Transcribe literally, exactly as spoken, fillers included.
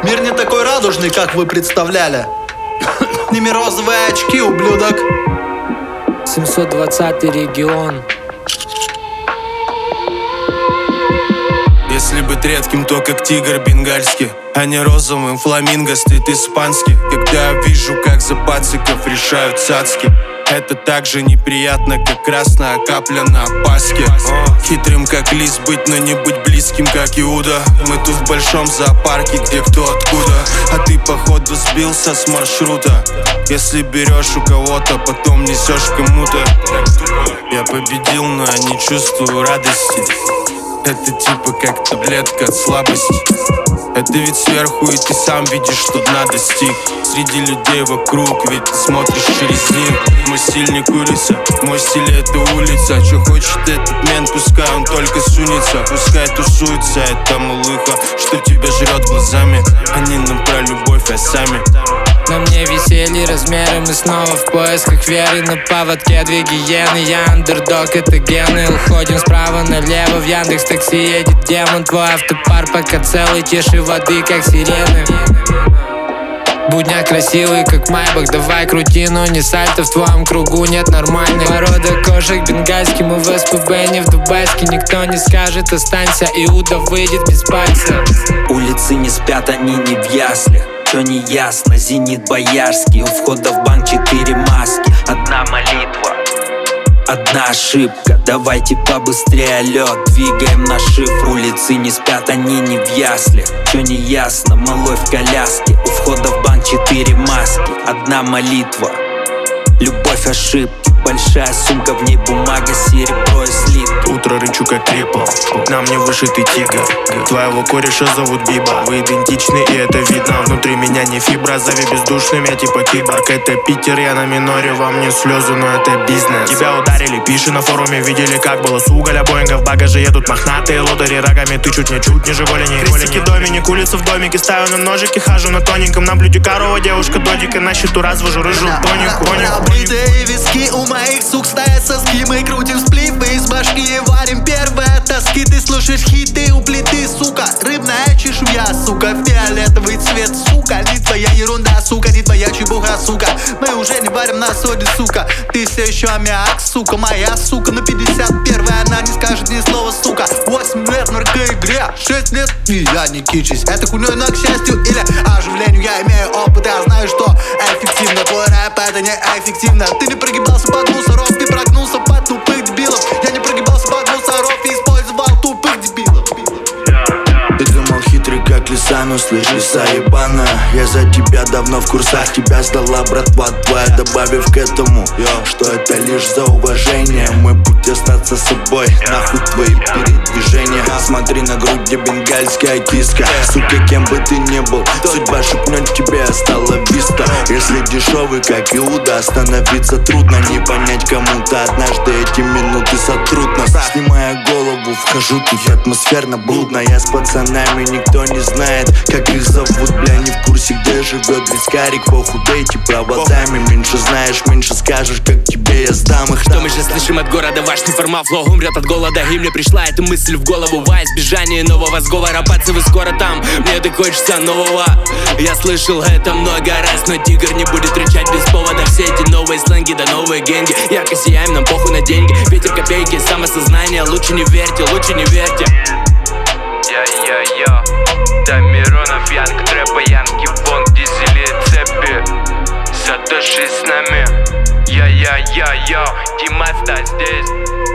Мир не такой радужный, как вы представляли. Сними розовые очки, ублюдок. семьсот двадцатый регион. Если быть редким, то как тигр бенгальский, а не розовым фламинго стыд испанский. Когда я вижу, как за пациков решают цацки, это так же неприятно, как красная капля на паске. Хитрым как лис быть, но не быть близким, как Иуда. Мы тут в большом зоопарке, где кто откуда. А ты походу сбился с маршрута. Если берешь у кого-то, потом несешь кому-то. Я победил, но я не чувствую радости. Это типа как таблетка от слабости. Это ведь сверху, и ты сам видишь, что дна достиг. Среди людей вокруг, ведь ты смотришь через них. Мой стиль не курица, мой стиль это улица. Че хочет этот мент, пускай он только сунется. Пускай тусуется эта малыха, что тебя жрет глазами. Они нам про любовь, а сами На мне веселье размеры, мы снова в поисках веры. На поводке две гиены, я андердог, это гены. Уходим справа налево, в Яндекс такси едет демон. Твой автопар пока целый, тише воды, как сирены. Будня красивый, как майбах, давай крути, но не сальто. В твоем кругу нет нормальной породы кошек бенгальский. Мы в СПБ, не в Дубайске. Никто не скажет останься, Иуда выйдет без пальца. Улицы не спят, они не в яслях. Все не ясно, зенит боярский. У входа в банк четыре маски. Одна молитва, одна ошибка. Давайте побыстрее, лед, двигаем на шифр. Улицы не спят, они не в яслях. Все не ясно, малой в коляске. У входа в банк четыре маски. Одна молитва, любовь ошибки. Большая сумка, в ней бумага, серебро и слитки. Утро рычу как крипл, на мне вышитый тигр. Твоего кореша зовут Биба. Вы идентичны, и это видно. Внутри меня не фибра, зови бездушным, я типа киборг. Это Питер, я на миноре, во мне слезы, но это бизнес. Тебя ударили, пиши на форуме, видели как было. С уголя Боинга в багаже едут мохнатые лодыри. Рогами ты чуть не чуть ниже голени. Крестики Доминик, улица в домике. Ставлю на ножики, хожу на тоненьком. На блюде корова, девушка додика. На счету развожу рыжую тонику. Обритые виски у моих сук стоят соски. Мы крутим сплипы из башки и варим первые тоски. Ты слушаешь хиты у плиты, сука. Рыбная чешуя, сука. Фиолетовый цвет, сука. Не твоя ерунда, сука. Не твоя чебуха, сука. Мы уже не варим на соде, сука. Ты все еще аммиак, сука. Моя сука на пятьдесят первой, она не скажет ни слова, сука. Восемь лет в наркоигре, шесть лет и я не кичусь. Это хуйней, но к счастью или оживлению я имею опыт. Я знаю, что эффективно. Твой рэп это не эффективно. Ты не прогибался под мусоров, ты прогнулся под тупых дебилов. Я не прогибался под мусоров и использовал тупых дебилов. Ты думал хитрый как лиса, но слышь, лиса ебана. Я за тебя давно в курсах, тебя сдала братва твоя. Добавив к этому, что это лишь за уважение. Мой путь остаться собой, нахуй твои передвижения. Смотри на грудь, где бенгальская киска. Сука, кем бы ты ни был, судьба шепнет тебе, стала виста. Если дешевый, как Иуда, остановиться трудно. Не понять кому-то однажды эти минуты сотрут нас. Снимая голову, вхожу, тут атмосферно блудно. Я с пацанами, никто не знает, как их зовут. Бля, не в курсе, где живет вискарик. Похудейте проводами, меньше знаешь, меньше скажешь, как тебе я сдам их. Что мы же слышим от города, ваш неформал флоу умрет от голода. И мне пришла эта мысль в голову во избежание нового сговора. Пацы, вы скоро там, мне так хочется нового. Я слышал это много раз, но тигр не будет рычать без повода. Все эти новые сленги, да новые генги. Ярко сияем, нам похуй на деньги. Ветер копейки, самосознание, лучше не верьте, лучше не верьте. Я-я-я, да Миронов, Янг, трэпа, Янки, Бонг, дизели, цепи. Сатоши с нами. Я-я-я-я, Димаста здесь.